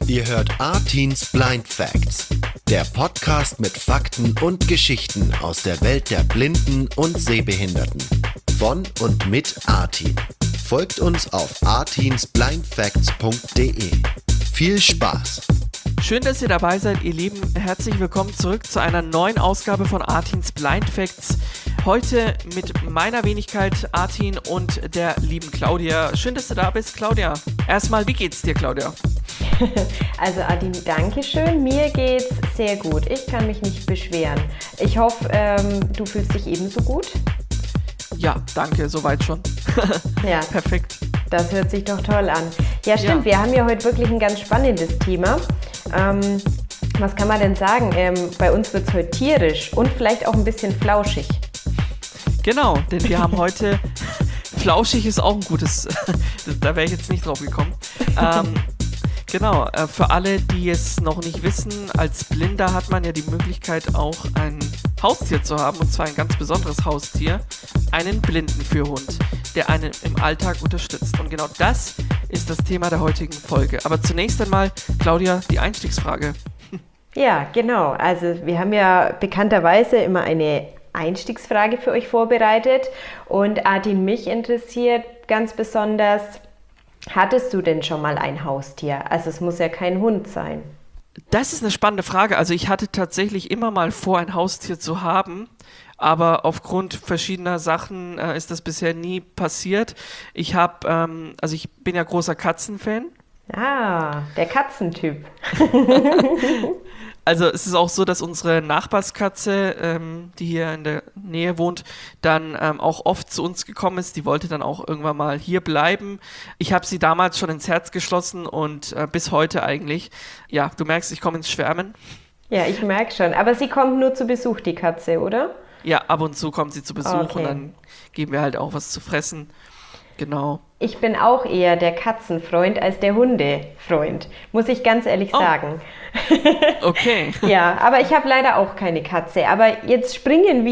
Ihr hört Artins Blind Facts, der Podcast mit Fakten und Geschichten aus der Welt der Blinden und Sehbehinderten. Von und mit Artin. Folgt uns auf artinsblindfacts.de. Viel Spaß! Schön, dass ihr dabei seid, ihr Lieben. Herzlich willkommen zurück zu einer neuen Ausgabe von Artins Blind Facts. Heute mit meiner Wenigkeit Artin und der lieben Claudia. Schön, dass du da bist, Claudia. Erstmal, wie geht's dir, Claudia? Also Artin, danke schön. Mir geht's sehr gut. Ich kann mich nicht beschweren. Ich hoffe, du fühlst dich ebenso gut. Ja, danke, soweit schon. Ja, perfekt. Das hört sich doch toll an. Ja, stimmt, Wir haben ja heute wirklich ein ganz spannendes Thema. Was kann man denn sagen? Bei uns wird es heute tierisch und vielleicht auch ein bisschen flauschig. Genau, denn wir haben heute, flauschig ist auch ein gutes, da wäre ich jetzt nicht drauf gekommen. Genau, für alle, die es noch nicht wissen, als Blinder hat man ja die Möglichkeit auch ein Haustier zu haben, und zwar ein ganz besonderes Haustier, einen Blindenführhund, der einen im Alltag unterstützt. Und genau das ist das Thema der heutigen Folge. Aber zunächst einmal, Claudia, die Einstiegsfrage. Ja, genau. Also wir haben ja bekannterweise immer eine Einstiegsfrage für euch vorbereitet. Und Artin, mich interessiert ganz besonders, hattest du denn schon mal ein Haustier? Also es muss ja kein Hund sein. Das ist eine spannende Frage. Also ich hatte tatsächlich immer mal vor, ein Haustier zu haben, aber aufgrund verschiedener Sachen ist das bisher nie passiert. Ich bin ja großer Katzenfan. Ah, der Katzentyp. Also es ist auch so, dass unsere Nachbarskatze, die hier in der Nähe wohnt, dann auch oft zu uns gekommen ist. Die wollte dann auch irgendwann mal hier bleiben. Ich habe sie damals schon ins Herz geschlossen und bis heute eigentlich. Ja, du merkst, ich komme ins Schwärmen. Ja, ich merke schon. Aber sie kommt nur zu Besuch, die Katze, oder? Ja, ab und zu kommt sie zu Besuch Okay. und dann geben wir halt auch was zu fressen. Genau. Ich bin auch eher der Katzenfreund als der Hundefreund, muss ich ganz ehrlich sagen. Okay. Ja, aber ich habe leider auch keine Katze. Aber jetzt springen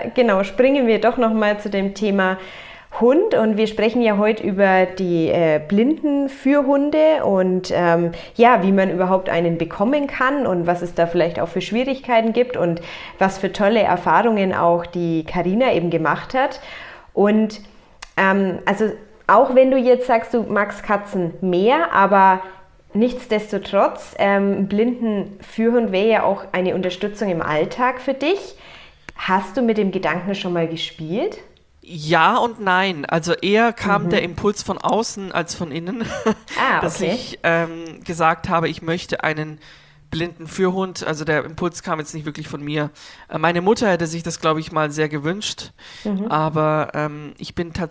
wir doch nochmal zu dem Thema Hund. Und wir sprechen ja heute über die Blindenführhunde und wie man überhaupt einen bekommen kann und was es da vielleicht auch für Schwierigkeiten gibt und was für tolle Erfahrungen auch die Carina eben gemacht hat. Und also auch wenn du jetzt sagst, du magst Katzen mehr, aber nichtsdestotrotz, Blindenführhund wäre ja auch eine Unterstützung im Alltag für dich. Hast du mit dem Gedanken schon mal gespielt? Ja und nein. Also eher kam der Impuls von außen als von innen, dass okay. ich gesagt habe, ich möchte einen Blindenführhund. Also der Impuls kam jetzt nicht wirklich von mir. Meine Mutter hätte sich das, glaube ich, mal sehr gewünscht. Aber ich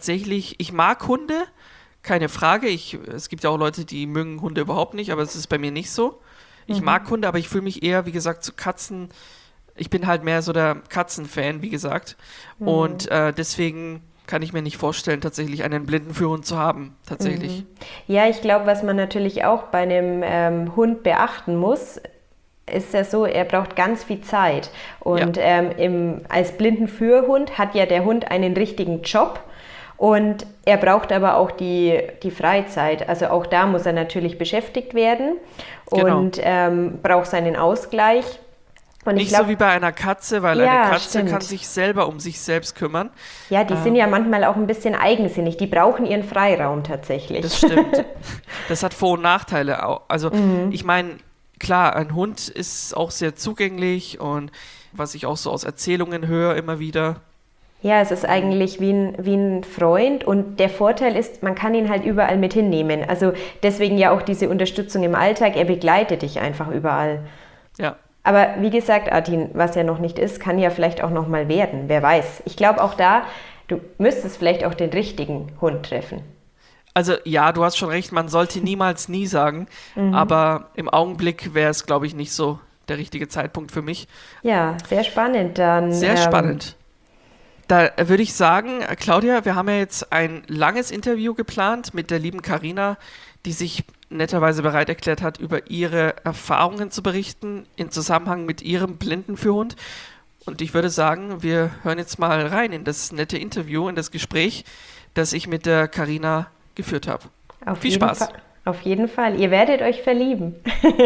mag Hunde, keine Frage. Es gibt ja auch Leute, die mögen Hunde überhaupt nicht, aber es ist bei mir nicht so. Ich mag Hunde, aber ich fühle mich eher, wie gesagt, zu Katzen. Ich bin halt mehr so der Katzenfan, wie gesagt. Und deswegen kann ich mir nicht vorstellen, tatsächlich einen Blindenführhund zu haben, tatsächlich. Ja, ich glaube, was man natürlich auch bei einem Hund beachten muss, ist ja so, er braucht ganz viel Zeit. Und als Blindenführhund hat ja der Hund einen richtigen Job. Und er braucht aber auch die Freizeit. Also auch da muss er natürlich beschäftigt werden und braucht seinen Ausgleich. Und Nicht so wie bei einer Katze, weil eine Katze kann sich selber um sich selbst kümmern. Ja, die sind ja manchmal auch ein bisschen eigensinnig. Die brauchen ihren Freiraum tatsächlich. Das stimmt. Das hat Vor- und Nachteile auch. Also ich meine, klar, ein Hund ist auch sehr zugänglich und was ich auch so aus Erzählungen höre immer wieder. Ja, es ist eigentlich wie ein Freund und der Vorteil ist, man kann ihn halt überall mit hinnehmen. Also deswegen ja auch diese Unterstützung im Alltag, er begleitet dich einfach überall. Ja. Aber wie gesagt, Artin, was ja noch nicht ist, kann ja vielleicht auch noch mal werden, wer weiß. Ich glaube auch da, du müsstest vielleicht auch den richtigen Hund treffen. Also ja, du hast schon recht, man sollte niemals nie sagen, aber im Augenblick wäre es, glaube ich, nicht so der richtige Zeitpunkt für mich. Ja, sehr spannend. Dann, Sehr spannend. Da würde ich sagen, Claudia, wir haben ja jetzt ein langes Interview geplant mit der lieben Carina, die sich netterweise bereit erklärt hat, über ihre Erfahrungen zu berichten im Zusammenhang mit ihrem Blindenführhund. Und ich würde sagen, wir hören jetzt mal rein in das nette Interview, in das Gespräch, das ich mit der Carina geführt habe. Auf Viel jeden Spaß. Auf jeden Fall. Ihr werdet euch verlieben.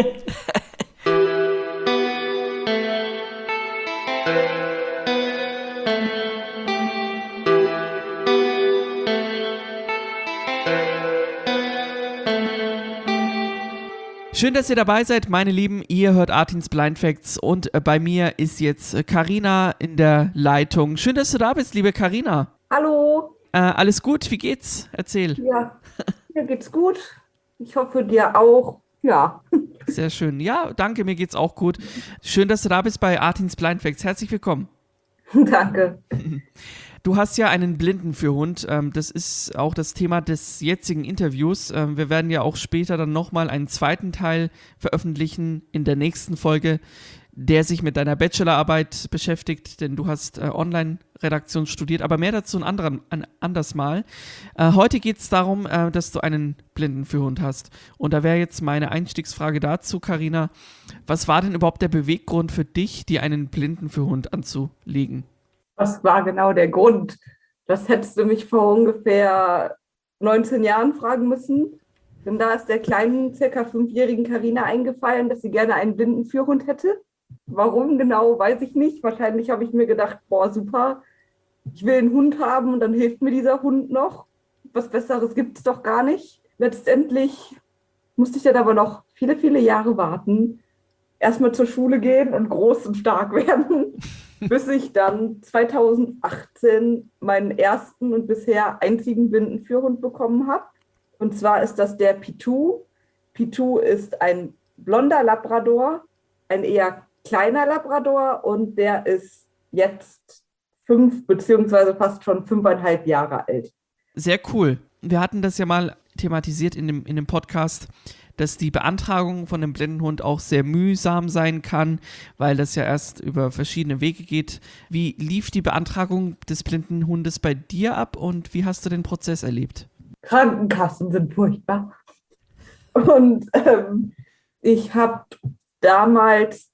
Schön, dass ihr dabei seid, meine Lieben. Ihr hört Artins Blind Facts und bei mir ist jetzt Carina in der Leitung. Schön, dass du da bist, liebe Carina. Hallo. Alles gut? Wie geht's? Erzähl. Ja, mir geht's gut. Ich hoffe, dir auch. Ja. Sehr schön. Ja, danke, mir geht's auch gut. Schön, dass du da bist bei Artins Blind Facts. Herzlich willkommen. Danke. Du hast ja einen Blindenführhund. Das ist auch das Thema des jetzigen Interviews. Wir werden ja auch später dann nochmal einen zweiten Teil veröffentlichen in der nächsten Folge, der sich mit deiner Bachelorarbeit beschäftigt, denn du hast Online-Redaktion studiert, aber mehr dazu ein anderes Mal. Heute geht es darum, dass du einen Blindenführhund hast. Und da wäre jetzt meine Einstiegsfrage dazu, Carina. Was war denn überhaupt der Beweggrund für dich, dir einen Blindenführhund anzulegen? Was war genau der Grund? Das hättest du mich vor ungefähr 19 Jahren fragen müssen. Denn da ist der kleinen, circa 5-jährigen Carina eingefallen, dass sie gerne einen Blindenführhund hätte. Warum genau, weiß ich nicht. Wahrscheinlich habe ich mir gedacht, boah, super, ich will einen Hund haben und dann hilft mir dieser Hund noch. Was Besseres gibt es doch gar nicht. Letztendlich musste ich dann aber noch viele, viele Jahre warten. Erstmal zur Schule gehen und groß und stark werden, bis ich dann 2018 meinen ersten und bisher einzigen Blindenführhund bekommen habe. Und zwar ist das der Pitou. Pitou ist ein blonder Labrador, ein eher kleiner Labrador und der ist jetzt 5 beziehungsweise fast schon 5,5 Jahre alt. Sehr cool. Wir hatten das ja mal thematisiert in dem Podcast, dass die Beantragung von einem Blindenhund auch sehr mühsam sein kann, weil das ja erst über verschiedene Wege geht. Wie lief die Beantragung des Blindenhundes bei dir ab und wie hast du den Prozess erlebt? Krankenkassen sind furchtbar. Und ich habe damals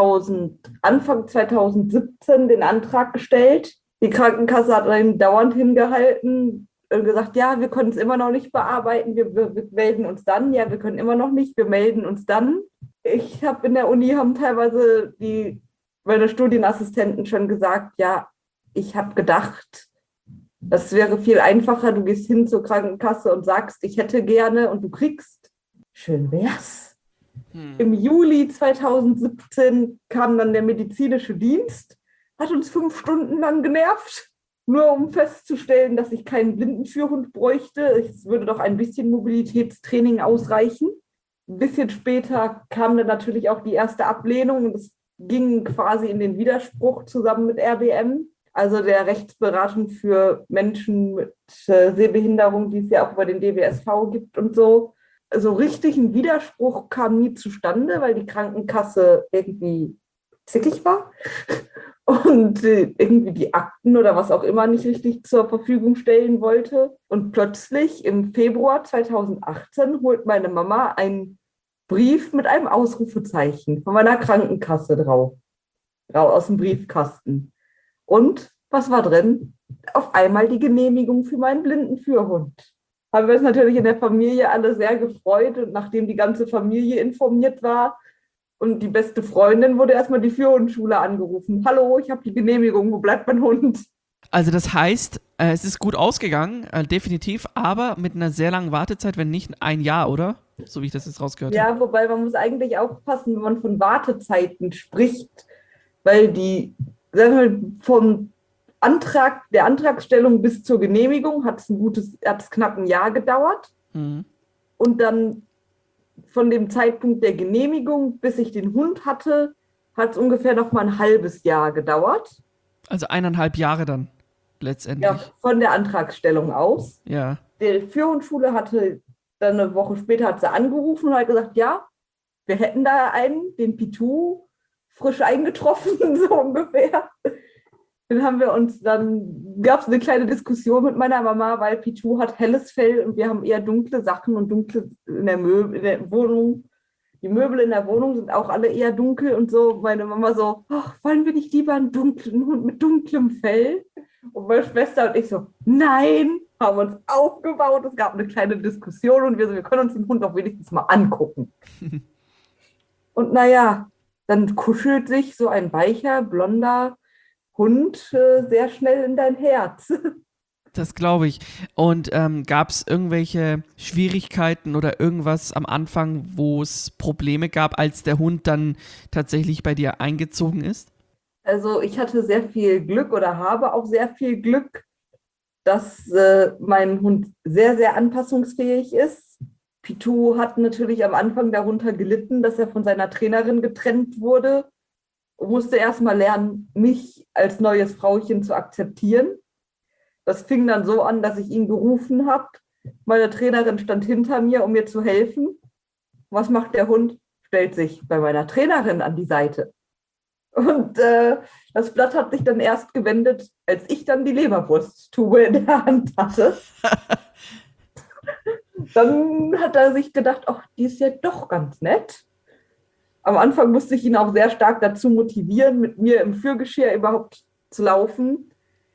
Anfang 2017 den Antrag gestellt. Die Krankenkasse hat einen dauernd hingehalten und gesagt, ja, wir können es immer noch nicht bearbeiten, wir melden uns dann. Ja, wir können immer noch nicht, wir melden uns dann. Ich habe in der Uni, haben teilweise meine Studienassistenten schon gesagt, ja, ich habe gedacht, das wäre viel einfacher, du gehst hin zur Krankenkasse und sagst, ich hätte gerne und du kriegst. Schön wär's. Im Juli 2017 kam dann der medizinische Dienst, hat uns 5 Stunden lang genervt, nur um festzustellen, dass ich keinen Blindenführhund bräuchte. Es würde doch ein bisschen Mobilitätstraining ausreichen. Ein bisschen später kam dann natürlich auch die erste Ablehnung und es ging quasi in den Widerspruch zusammen mit RBM, also der Rechtsberatung für Menschen mit Sehbehinderung, die es ja auch über den DWSV gibt und so. So richtig ein Widerspruch kam nie zustande, weil die Krankenkasse irgendwie zickig war und irgendwie die Akten oder was auch immer nicht richtig zur Verfügung stellen wollte. Und plötzlich im Februar 2018 holt meine Mama einen Brief mit einem Ausrufezeichen von meiner Krankenkasse drauf aus dem Briefkasten. Und was war drin? Auf einmal die Genehmigung für meinen Blindenführhund. Haben wir uns natürlich in der Familie alle sehr gefreut und nachdem die ganze Familie informiert war und die beste Freundin, wurde erstmal die Führhundschule angerufen. Hallo, ich habe die Genehmigung, wo bleibt mein Hund? Also das heißt, es ist gut ausgegangen, definitiv, aber mit einer sehr langen Wartezeit, wenn nicht ein Jahr, oder? So wie ich das jetzt rausgehört habe. Ja, wobei man muss eigentlich aufpassen, wenn man von Wartezeiten spricht, weil vom der Antragstellung bis zur Genehmigung hat es knapp ein Jahr gedauert. Mhm. Und dann von dem Zeitpunkt der Genehmigung, bis ich den Hund hatte, hat es ungefähr noch mal ein halbes Jahr gedauert. Also 1,5 Jahre dann letztendlich. Ja, von der Antragstellung aus. Ja. Die Führhundschule hatte dann eine Woche später hat sie angerufen und hat gesagt, ja, wir hätten da einen, den Pitou, frisch eingetroffen, so ungefähr. Dann gab es eine kleine Diskussion mit meiner Mama, weil Pitou hat helles Fell und wir haben eher dunkle Sachen und dunkle in der Wohnung. Die Möbel in der Wohnung sind auch alle eher dunkel und so. Meine Mama so, wollen wir nicht lieber einen dunklen Hund mit dunklem Fell? Und meine Schwester und ich so, nein, haben uns aufgebaut, es gab eine kleine Diskussion und wir können uns den Hund doch wenigstens mal angucken. Und naja, dann kuschelt sich so ein weicher, blonder Hund sehr schnell in dein Herz. Das glaube ich. Und gab es irgendwelche Schwierigkeiten oder irgendwas am Anfang, wo es Probleme gab, als der Hund dann tatsächlich bei dir eingezogen ist? Also ich hatte sehr viel Glück oder habe auch sehr viel Glück, dass mein Hund sehr, sehr anpassungsfähig ist. Pitou hat natürlich am Anfang darunter gelitten, dass er von seiner Trainerin getrennt wurde und musste erst mal lernen, mich als neues Frauchen zu akzeptieren. Das fing dann so an, dass ich ihn gerufen habe. Meine Trainerin stand hinter mir, um mir zu helfen. Was macht der Hund? Stellt sich bei meiner Trainerin an die Seite. Und das Blatt hat sich dann erst gewendet, als ich dann die Leberwursttube in der Hand hatte. Dann hat er sich gedacht, ach, die ist ja doch ganz nett. Am Anfang musste ich ihn auch sehr stark dazu motivieren, mit mir im Führgeschirr überhaupt zu laufen,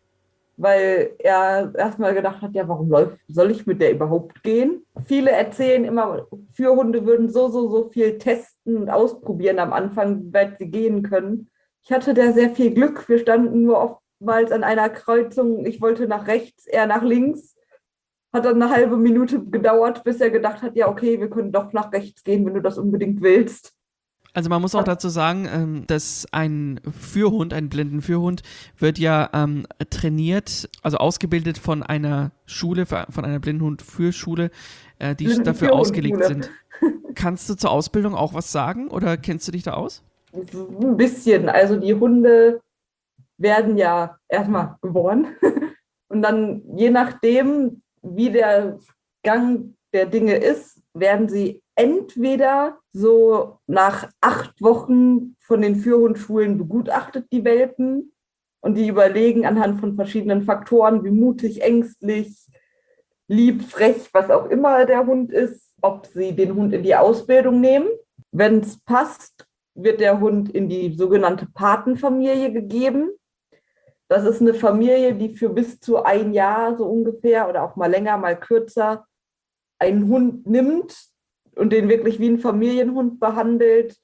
weil er erstmal gedacht hat, ja, warum soll ich mit der überhaupt gehen? Viele erzählen immer, Führhunde würden so viel testen und ausprobieren am Anfang, wie weit sie gehen können. Ich hatte da sehr viel Glück. Wir standen nur oftmals an einer Kreuzung. Ich wollte nach rechts, er nach links. Hat dann eine halbe Minute gedauert, bis er gedacht hat, ja, okay, wir können doch nach rechts gehen, wenn du das unbedingt willst. Also man muss auch dazu sagen, dass ein Führhund, ein Blindenführhund, wird ja trainiert, also ausgebildet von einer Schule, von einer Blindenhund-Führschule, die dafür ausgelegt sind. Kannst du zur Ausbildung auch was sagen oder kennst du dich da aus? Ein bisschen. Also die Hunde werden ja erstmal geboren und dann je nachdem, wie der Gang der Dinge ist, werden sie entweder so nach 8 Wochen von den Führhundschulen begutachtet, die Welpen, und die überlegen anhand von verschiedenen Faktoren, wie mutig, ängstlich, lieb, frech, was auch immer der Hund ist, ob sie den Hund in die Ausbildung nehmen. Wenn es passt, wird der Hund in die sogenannte Patenfamilie gegeben. Das ist eine Familie, die für bis zu 1 Jahr so ungefähr oder auch mal länger, mal kürzer einen Hund nimmt und den wirklich wie einen Familienhund behandelt,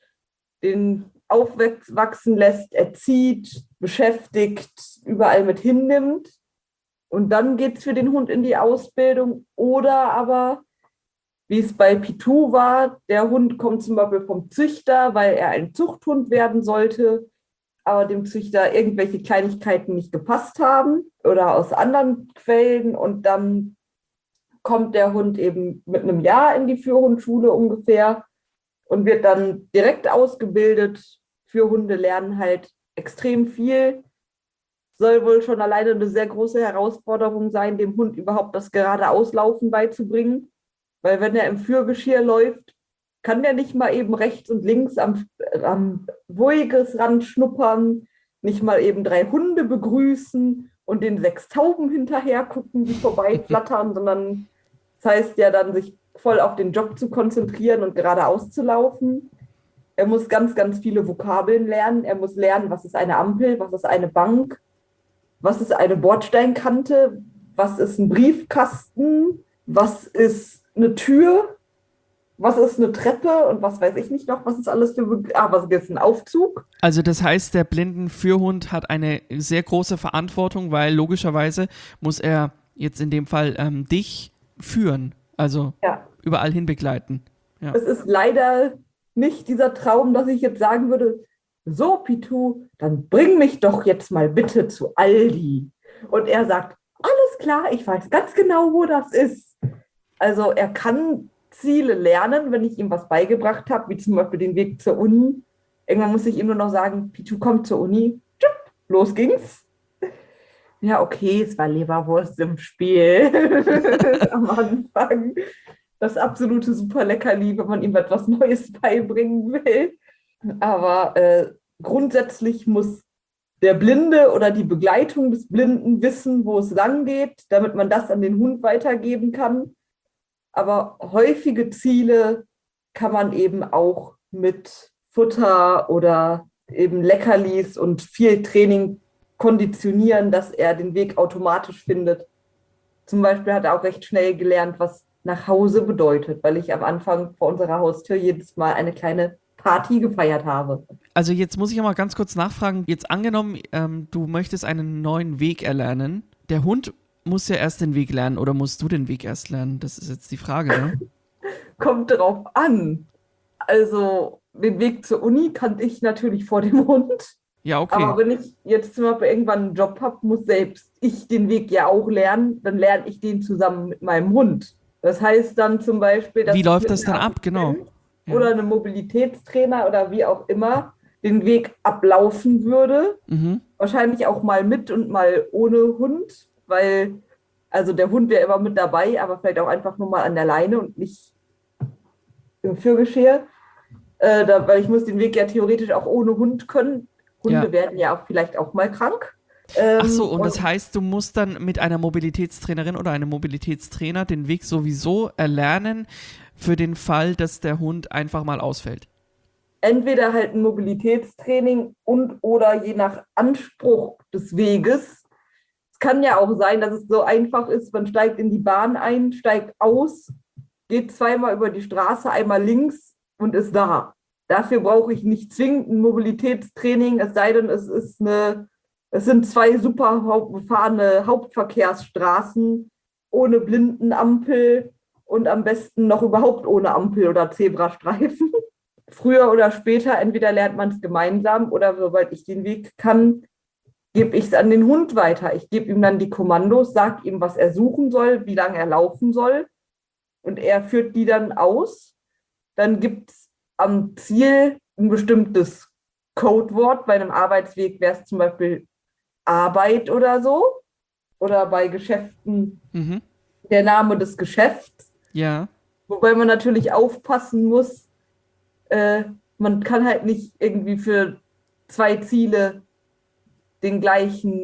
den aufwachsen lässt, erzieht, beschäftigt, überall mit hinnimmt. Und dann geht es für den Hund in die Ausbildung. Oder aber, wie es bei Pitou war, der Hund kommt zum Beispiel vom Züchter, weil er ein Zuchthund werden sollte, aber dem Züchter irgendwelche Kleinigkeiten nicht gepasst haben oder aus anderen Quellen. Und dann kommt der Hund eben mit 1 Jahr in die Führhundschule ungefähr und wird dann direkt ausgebildet. Führhunde lernen halt extrem viel. Soll wohl schon alleine eine sehr große Herausforderung sein, dem Hund überhaupt das gerade Auslaufen beizubringen. Weil wenn er im Führgeschirr läuft, kann der nicht mal eben rechts und links am Wegesrand schnuppern, nicht mal eben 3 Hunde begrüßen und den 6 Tauben hinterher gucken, die vorbeiflattern, sondern das heißt ja dann, sich voll auf den Job zu konzentrieren und geradeaus zu laufen. Er muss ganz, ganz viele Vokabeln lernen. Er muss lernen, was ist eine Ampel, was ist eine Bank, was ist eine Bordsteinkante, was ist ein Briefkasten, was ist eine Tür, was ist eine Treppe und was weiß ich nicht noch, was ist alles für was ist ein Aufzug. Also das heißt, der Blindenführhund hat eine sehr große Verantwortung, weil logischerweise muss er jetzt in dem Fall dich führen, also überall hin begleiten. Ja. Es ist leider nicht dieser Traum, dass ich jetzt sagen würde, so Pitou, dann bring mich doch jetzt mal bitte zu Aldi. Und er sagt, alles klar, ich weiß ganz genau, wo das ist. Also er kann Ziele lernen, wenn ich ihm was beigebracht habe, wie zum Beispiel den Weg zur Uni. Irgendwann muss ich ihm nur noch sagen, Pitou, komm zur Uni. Los ging's. Ja, okay, es war Leberwurst im Spiel am Anfang. Das absolute Superleckerli, wenn man ihm etwas Neues beibringen will. Aber grundsätzlich muss der Blinde oder die Begleitung des Blinden wissen, wo es lang geht, damit man das an den Hund weitergeben kann. Aber häufige Ziele kann man eben auch mit Futter oder eben Leckerlis und viel Training konditionieren, dass er den Weg automatisch findet zum Beispiel hat er auch recht schnell gelernt, was nach Hause bedeutet, weil ich am Anfang vor unserer Haustür jedes Mal eine kleine Party gefeiert habe. Also jetzt muss ich ja mal ganz kurz nachfragen. Jetzt angenommen, du möchtest einen neuen Weg erlernen. Der Hund muss ja erst den Weg lernen oder musst du den Weg erst lernen? Das ist jetzt die Frage, ne? Kommt drauf an. Also den Weg zur Uni kannte ich natürlich vor dem Hund. Ja, okay. Aber wenn ich jetzt zum Beispiel irgendwann einen Job habe, muss selbst ich den Weg ja auch lernen, dann lerne ich den zusammen mit meinem Hund. Das heißt dann zum Beispiel, dass Wie ich läuft mit das dann einem ab? Genau. Assistent oder einem Mobilitätstrainer oder wie auch immer den Weg ablaufen würde. Mhm. Wahrscheinlich auch mal mit und mal ohne Hund, weil also der Hund wäre immer mit dabei, aber vielleicht auch einfach nur mal an der Leine und nicht im Führgeschirr. Weil ich muss den Weg ja theoretisch auch ohne Hund können. Hunde werden ja auch vielleicht auch mal krank. Ach so, und das heißt, du musst dann mit einer Mobilitätstrainerin oder einem Mobilitätstrainer den Weg sowieso erlernen für den Fall, dass der Hund einfach mal ausfällt. Entweder halt ein Mobilitätstraining und oder je nach Anspruch des Weges. Es kann ja auch sein, dass es so einfach ist, man steigt in die Bahn ein, steigt aus, geht zweimal über die Straße, einmal links und ist da. Dafür brauche ich nicht zwingend ein Mobilitätstraining, es sei denn, es sind zwei super befahrene Hauptverkehrsstraßen ohne Blindenampel und am besten noch überhaupt ohne Ampel oder Zebrastreifen. Früher oder später, entweder lernt man es gemeinsam oder sobald ich den Weg kann, gebe ich es an den Hund weiter. Ich gebe ihm dann die Kommandos, sage ihm, was er suchen soll, wie lange er laufen soll und er führt die dann aus. Dann gibt es am Ziel ein bestimmtes Codewort. Bei einem Arbeitsweg wäre es zum Beispiel Arbeit oder so. Oder bei Geschäften der Name des Geschäfts. Ja. Wobei man natürlich aufpassen muss, man kann halt nicht irgendwie für zwei Ziele den gleichen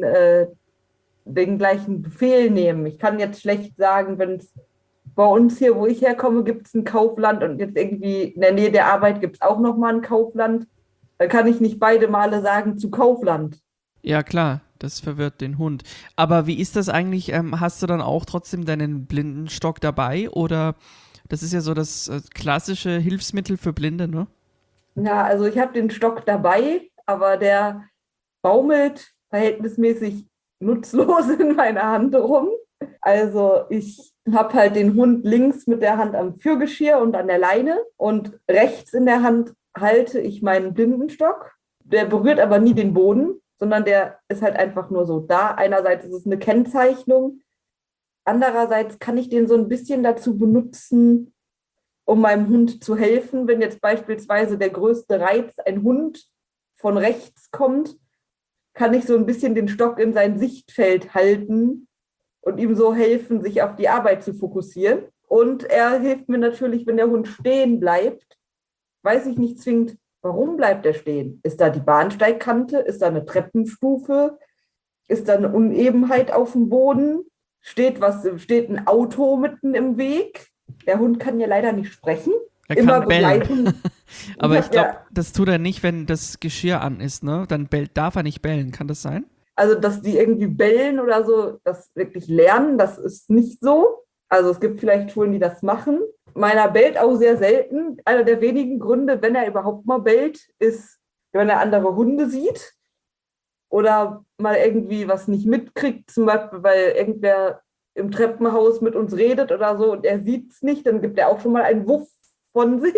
Befehl nehmen. Ich kann jetzt schlecht sagen, wenn es bei uns hier, wo ich herkomme, gibt es ein Kaufland und jetzt irgendwie in der Nähe der Arbeit gibt es auch nochmal ein Kaufland. Da kann ich nicht beide Male sagen zu Kaufland. Ja, klar, das verwirrt den Hund. Aber wie ist das eigentlich? Hast du dann auch trotzdem deinen Blindenstock dabei? Oder das ist ja so das klassische Hilfsmittel für Blinde, ne? Ja, also ich habe den Stock dabei, aber der baumelt verhältnismäßig nutzlos in meiner Hand rum. Also ich habe halt den Hund links mit der Hand am Führgeschirr und an der Leine und rechts in der Hand halte ich meinen Blindenstock. Der berührt aber nie den Boden, sondern der ist halt einfach nur so da. Einerseits ist es eine Kennzeichnung, andererseits kann ich den so ein bisschen dazu benutzen, um meinem Hund zu helfen. Wenn jetzt beispielsweise der größte Reiz, ein Hund von rechts kommt, kann ich so ein bisschen den Stock in sein Sichtfeld halten und ihm so helfen, sich auf die Arbeit zu fokussieren. Und er hilft mir natürlich, wenn der Hund stehen bleibt, weiß ich nicht zwingend, warum bleibt er stehen? Ist da die Bahnsteigkante? Ist da eine Treppenstufe? Ist da eine Unebenheit auf dem Boden? Steht ein Auto mitten im Weg? Der Hund kann ja leider nicht sprechen. Er Immer kann bellen. begleiten. Aber ich glaube, Ja. das tut er nicht, wenn das Geschirr an ist, ne? Dann darf er nicht bellen. Kann das sein? Also, dass die irgendwie bellen oder so, das wirklich lernen, das ist nicht so. Also es gibt vielleicht Schulen, die das machen. Meiner bellt auch sehr selten. Einer der wenigen Gründe, wenn er überhaupt mal bellt, ist, wenn er andere Hunde sieht oder mal irgendwie was nicht mitkriegt, zum Beispiel, weil irgendwer im Treppenhaus mit uns redet oder so und er sieht es nicht, dann gibt er auch schon mal einen Wuff von sich.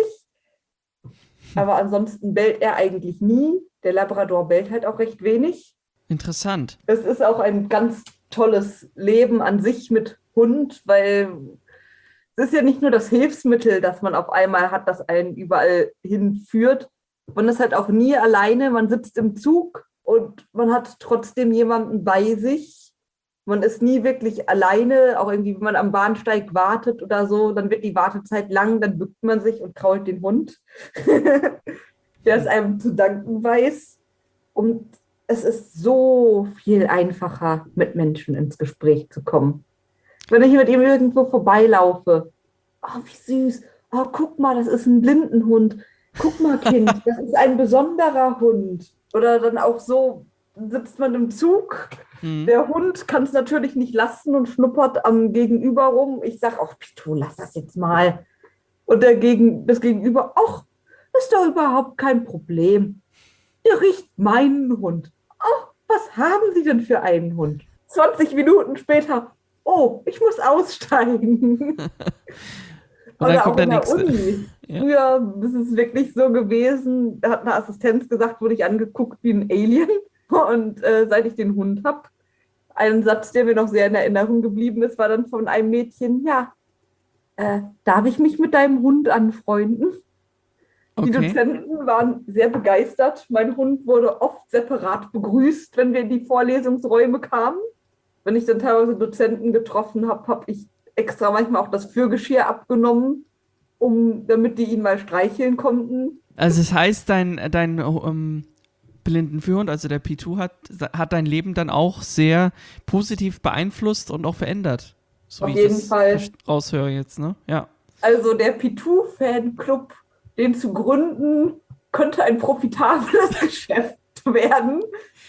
Aber ansonsten bellt er eigentlich nie. Der Labrador bellt halt auch recht wenig. Interessant. Es ist auch ein ganz tolles Leben an sich mit Hund, weil es ist ja nicht nur das Hilfsmittel, das man auf einmal hat, das einen überall hinführt. Man ist halt auch nie alleine, man sitzt im Zug und man hat trotzdem jemanden bei sich. Man ist nie wirklich alleine, auch irgendwie, wenn man am Bahnsteig wartet oder so, dann wird die Wartezeit lang, dann bückt man sich und krault den Hund, der es einem zu danken weiß. Und es ist so viel einfacher, mit Menschen ins Gespräch zu kommen. Wenn ich mit ihm irgendwo vorbeilaufe, oh, wie süß, oh, guck mal, das ist ein Blindenhund. Guck mal, Kind, das ist ein besonderer Hund. Oder dann auch so, sitzt man im Zug. Der Hund kann es natürlich nicht lassen und schnuppert am Gegenüber rum. Ich sage auch, Pitu, lass das jetzt mal. Und das Gegenüber, ach, ist doch überhaupt kein Problem. Der riecht meinen Hund. Oh, was haben Sie denn für einen Hund? 20 Minuten später, oh, ich muss aussteigen. Und dann kommt der nächste. Uni. Ja. Früher ist es wirklich so gewesen, da hat eine Assistenz gesagt, wurde ich angeguckt wie ein Alien. Und seit ich den Hund habe, ein Satz, der mir noch sehr in Erinnerung geblieben ist, war dann von einem Mädchen, ja, darf ich mich mit deinem Hund anfreunden? Die Dozenten waren sehr begeistert. Mein Hund wurde oft separat begrüßt, wenn wir in die Vorlesungsräume kamen. Wenn ich dann teilweise Dozenten getroffen habe, habe ich extra manchmal auch das Führgeschirr abgenommen, damit die ihn mal streicheln konnten. Also das heißt, dein Blindenführhund, also der Pitu, hat dein Leben dann auch sehr positiv beeinflusst und auch verändert. So Auf jeden Fall. Raushöre jetzt, ne? Ja. Also der Pitu-Fanclub, den zu gründen, könnte ein profitables Geschäft werden.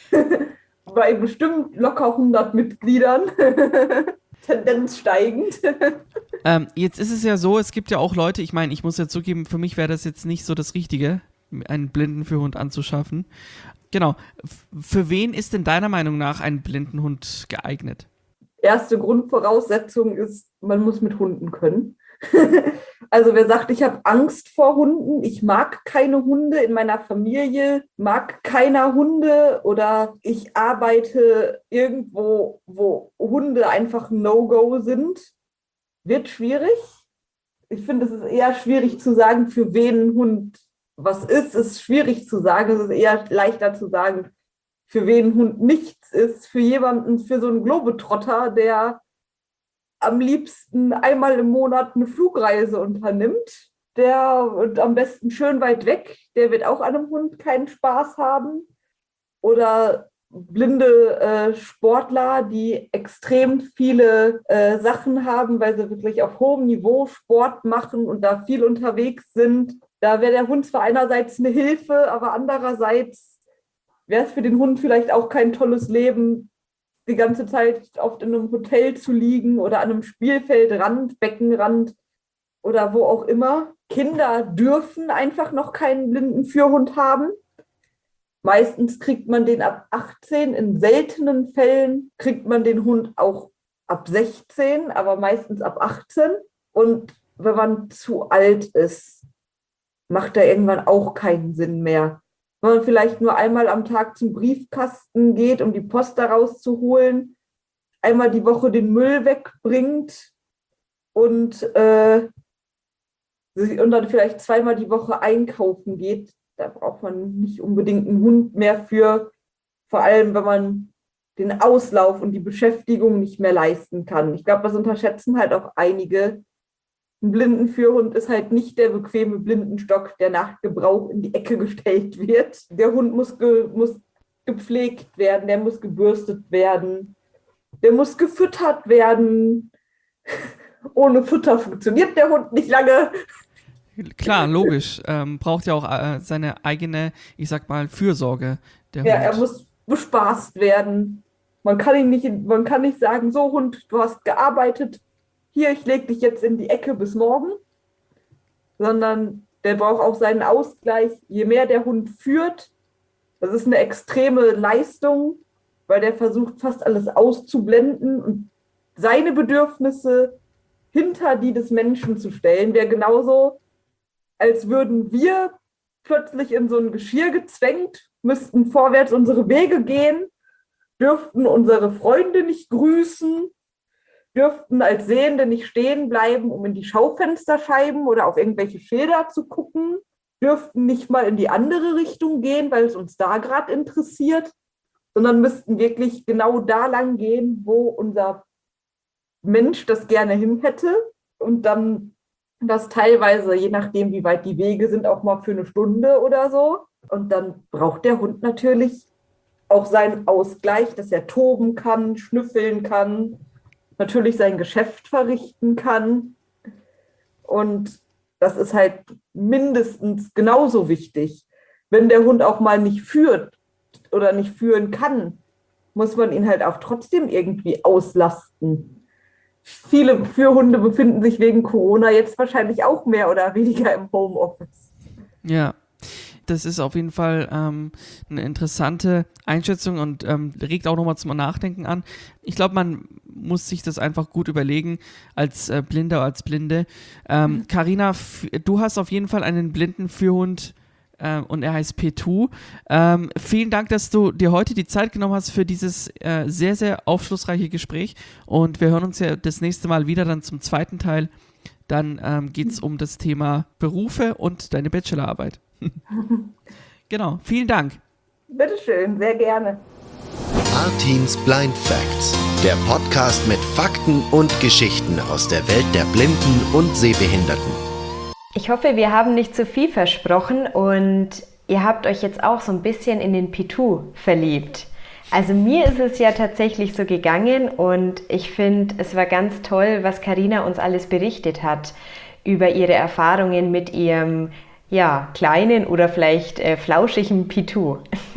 Bei bestimmt locker 100 Mitgliedern. Tendenz steigend. Jetzt ist es ja so, es gibt ja auch Leute, ich meine, ich muss ja zugeben, für mich wäre das jetzt nicht so das Richtige, einen Blindenführhund anzuschaffen. Genau. Für wen ist denn deiner Meinung nach ein Blindenhund geeignet? Erste Grundvoraussetzung ist, man muss mit Hunden können. Also wer sagt, ich habe Angst vor Hunden, ich mag keine Hunde, in meiner Familie mag keiner Hunde oder ich arbeite irgendwo, wo Hunde einfach ein No-Go sind, wird schwierig. Ich finde, es ist eher schwierig zu sagen, für wen ein Hund was ist schwierig zu sagen. Es ist eher leichter zu sagen, für wen ein Hund nichts ist. Für jemanden, für so einen Globetrotter, der am liebsten einmal im Monat eine Flugreise unternimmt, und am besten schön weit weg, der wird auch an einem Hund keinen Spaß haben. Oder blinde Sportler, die extrem viele Sachen haben, weil sie wirklich auf hohem Niveau Sport machen und da viel unterwegs sind. Da wäre der Hund zwar einerseits eine Hilfe, aber andererseits wäre es für den Hund vielleicht auch kein tolles Leben, die ganze Zeit oft in einem Hotel zu liegen oder an einem Spielfeldrand, Beckenrand oder wo auch immer. Kinder dürfen einfach noch keinen Blindenführhund haben. Meistens kriegt man den ab 18, in seltenen Fällen kriegt man den Hund auch ab 16, aber meistens ab 18. Und wenn man zu alt ist, macht er irgendwann auch keinen Sinn mehr. Wenn man vielleicht nur einmal am Tag zum Briefkasten geht, um die Post da rauszuholen, einmal die Woche den Müll wegbringt und dann vielleicht zweimal die Woche einkaufen geht, da braucht man nicht unbedingt einen Hund mehr für, vor allem wenn man den Auslauf und die Beschäftigung nicht mehr leisten kann. Ich glaube, das unterschätzen halt auch einige. Ein Blindenführhund ist halt nicht der bequeme Blindenstock, der nach Gebrauch in die Ecke gestellt wird. Der Hund muss gepflegt werden, der muss gebürstet werden, der muss gefüttert werden. Ohne Futter funktioniert der Hund nicht lange. Klar, logisch. Braucht ja auch seine eigene, ich sag mal, Fürsorge, der Hund. Ja, er muss bespaßt werden. Man kann nicht sagen, so Hund, du hast gearbeitet, hier, ich lege dich jetzt in die Ecke bis morgen, sondern der braucht auch seinen Ausgleich. Je mehr der Hund führt, das ist eine extreme Leistung, weil der versucht, fast alles auszublenden und seine Bedürfnisse hinter die des Menschen zu stellen, wäre genauso, als würden wir plötzlich in so ein Geschirr gezwängt, müssten vorwärts unsere Wege gehen, dürften unsere Freunde nicht grüßen, dürften als Sehende nicht stehen bleiben, um in die Schaufensterscheiben oder auf irgendwelche Schilder zu gucken, dürften nicht mal in die andere Richtung gehen, weil es uns da gerade interessiert, sondern müssten wirklich genau da lang gehen, wo unser Mensch das gerne hin hätte und dann das teilweise, je nachdem, wie weit die Wege sind, auch mal für eine Stunde oder so. Und dann braucht der Hund natürlich auch seinen Ausgleich, dass er toben kann, schnüffeln kann, natürlich sein Geschäft verrichten kann. Und das ist halt mindestens genauso wichtig. Wenn der Hund auch mal nicht führt, oder nicht führen kann, muss man ihn halt auch trotzdem irgendwie auslasten. Viele Führhunde befinden sich wegen Corona jetzt wahrscheinlich auch mehr oder weniger im Homeoffice. Ja, das ist auf jeden Fall eine interessante Einschätzung und regt auch nochmal zum Nachdenken an. Ich glaube, man muss sich das einfach gut überlegen als Blinder, als Blinde. Carina, du hast auf jeden Fall einen blinden Führhund und er heißt Petu. Vielen Dank, dass du dir heute die Zeit genommen hast für dieses sehr, sehr aufschlussreiche Gespräch und wir hören uns ja das nächste Mal wieder dann zum zweiten Teil. Dann geht es um das Thema Berufe und deine Bachelorarbeit. Genau, vielen Dank. Bitteschön, sehr gerne. Artins Blind Facts, der Podcast mit Fakten und Geschichten aus der Welt der Blinden und Sehbehinderten. Ich hoffe, wir haben nicht zu viel versprochen und ihr habt euch jetzt auch so ein bisschen in den Petu verliebt. Also mir ist es ja tatsächlich so gegangen und ich finde, es war ganz toll, was Carina uns alles berichtet hat über ihre Erfahrungen mit ihrem kleinen oder vielleicht flauschigen Petu.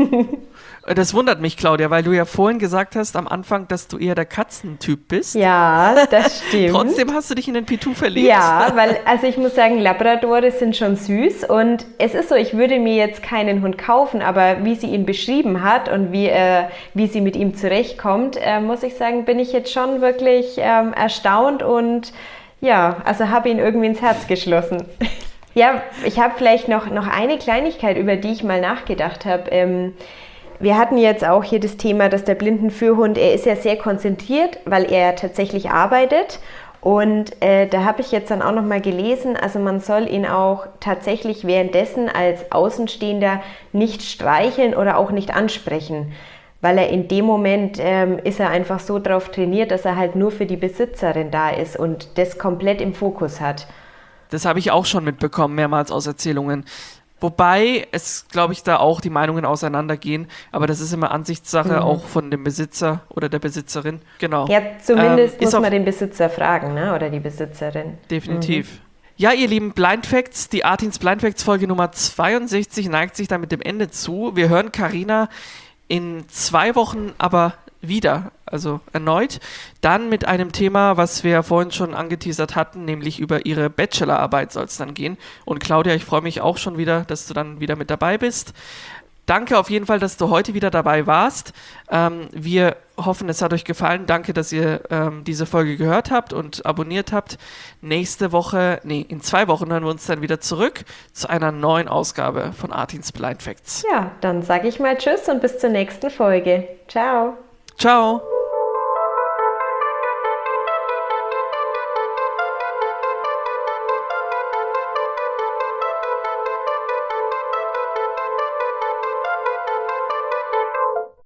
Das wundert mich, Claudia, weil du ja vorhin gesagt hast am Anfang, dass du eher der Katzentyp bist. Ja, das stimmt. Trotzdem hast du dich in den Petu verliebt. Ja, weil, also ich muss sagen, Labradore sind schon süß und es ist so, ich würde mir jetzt keinen Hund kaufen, aber wie sie ihn beschrieben hat und wie sie mit ihm zurechtkommt, muss ich sagen, bin ich jetzt schon wirklich erstaunt und also habe ihn irgendwie ins Herz geschlossen. Ja, ich habe vielleicht noch eine Kleinigkeit, über die ich mal nachgedacht habe. Wir hatten jetzt auch hier das Thema, dass der Blindenführhund, er ist ja sehr konzentriert, weil er tatsächlich arbeitet. Und da habe ich jetzt dann auch nochmal gelesen, also man soll ihn auch tatsächlich währenddessen als Außenstehender nicht streicheln oder auch nicht ansprechen. Weil er in dem Moment ist er einfach so drauf trainiert, dass er halt nur für die Besitzerin da ist und das komplett im Fokus hat. Das habe ich auch schon mitbekommen, mehrmals aus Erzählungen. Wobei es, glaube ich, da auch die Meinungen auseinandergehen. Aber das ist immer Ansichtssache auch von dem Besitzer oder der Besitzerin. Genau. Ja, zumindest muss man den Besitzer fragen, ne? Oder die Besitzerin. Definitiv. Ja, ihr lieben Blind Facts, die Artins Blind Facts Folge Nummer 62 neigt sich dann mit dem Ende zu. Wir hören Carina in 2 Wochen aber wieder, also erneut, dann mit einem Thema, was wir vorhin schon angeteasert hatten, nämlich über ihre Bachelorarbeit soll es dann gehen. Und Claudia, ich freue mich auch schon wieder, dass du dann wieder mit dabei bist. Danke auf jeden Fall, dass du heute wieder dabei warst. Wir hoffen, es hat euch gefallen. Danke, dass ihr diese Folge gehört habt und abonniert habt. In 2 Wochen hören wir uns dann wieder zurück zu einer neuen Ausgabe von Artins Blind Facts. Ja, dann sage ich mal Tschüss und bis zur nächsten Folge. Ciao. Ciao.